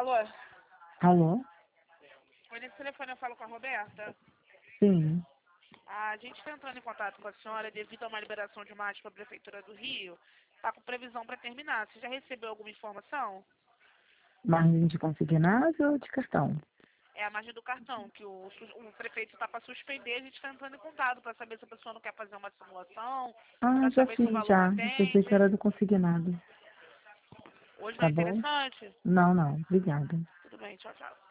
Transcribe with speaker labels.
Speaker 1: Alô?
Speaker 2: Alô?
Speaker 1: Oi, nesse telefone eu falo com a Roberta.
Speaker 2: Sim.
Speaker 1: A gente está entrando em contato com a senhora devido a uma liberação de margem para a Prefeitura do Rio. Está com previsão para terminar. Você já recebeu alguma informação?
Speaker 2: Margem de consignado ou de cartão?
Speaker 1: É a margem do cartão, que o prefeito está para suspender. A gente está entrando em contato para saber se a pessoa não quer fazer uma simulação,
Speaker 2: Ah,
Speaker 1: para
Speaker 2: já
Speaker 1: saber se o
Speaker 2: fiz,
Speaker 1: valor
Speaker 2: já. Eu pensei que
Speaker 1: atende.
Speaker 2: era do consignado.
Speaker 1: Hoje não
Speaker 2: Tá
Speaker 1: é
Speaker 2: bom?
Speaker 1: interessante?
Speaker 2: Não, não. Obrigada.
Speaker 1: Tudo bem, tchau, tchau.